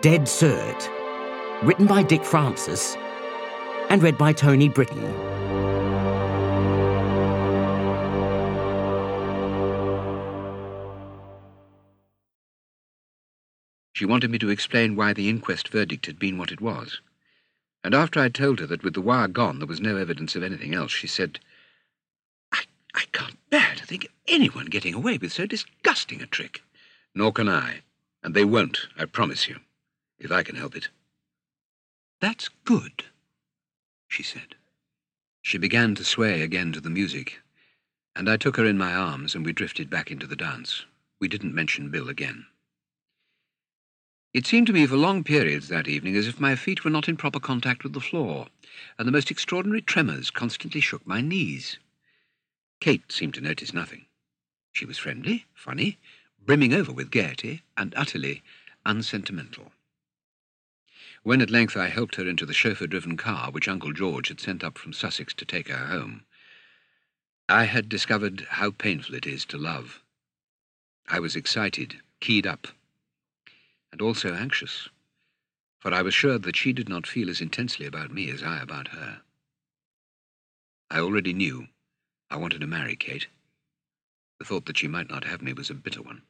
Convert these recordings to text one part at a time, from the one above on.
Dead Cert, written by Dick Francis and read by Tony Britton. She wanted me to explain why the inquest verdict had been what it was. And after I'd told her that with the wire gone there was no evidence of anything else, she said, I can't bear to think of anyone getting away with so disgusting a trick. Nor can I. And they won't, I promise you, if I can help it. That's good, she said. She began to sway again to the music, and I took her in my arms and we drifted back into the dance. We didn't mention Bill again. It seemed to me for long periods that evening as if my feet were not in proper contact with the floor, and the most extraordinary tremors constantly shook my knees. Kate seemed to notice nothing. She was friendly, funny, brimming over with gaiety, and utterly unsentimental. When at length I helped her into the chauffeur-driven car which Uncle George had sent up from Sussex to take her home, I had discovered how painful it is to love. I was excited, keyed up, and also anxious, for I was sure that she did not feel as intensely about me as I about her. I already knew I wanted to marry Kate. The thought that she might not have me was a bitter one.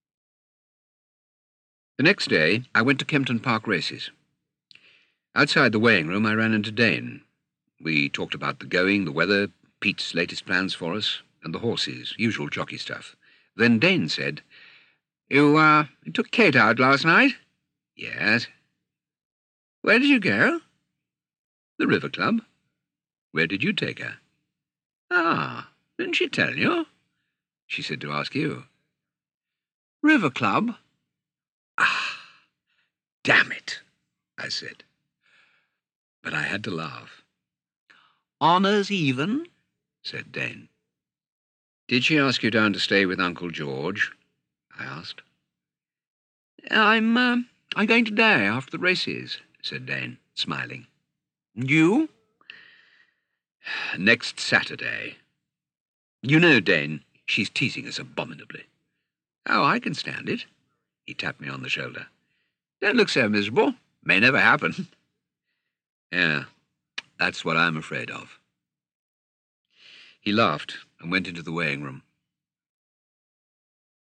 The next day, I went to Kempton Park races. Outside the weighing room, I ran into Dane. We talked about the going, the weather, Pete's latest plans for us, and the horses, usual jockey stuff. Then Dane said, You took Kate out last night? Yes. Where did you go? The River Club. Where did you take her? Ah, didn't she tell you? She said to ask you. River Club? Ah, damn it, I said. But I had to laugh. Honours even? Said Dane. Did she ask you down to stay with Uncle George? I asked. I'm going today after the races, said Dane, smiling. You? Next Saturday. You know, Dane, she's teasing us abominably. Oh, I can stand it. He tapped me on the shoulder. Don't look so miserable. May never happen. Yeah, that's what I'm afraid of. He laughed and went into the weighing room.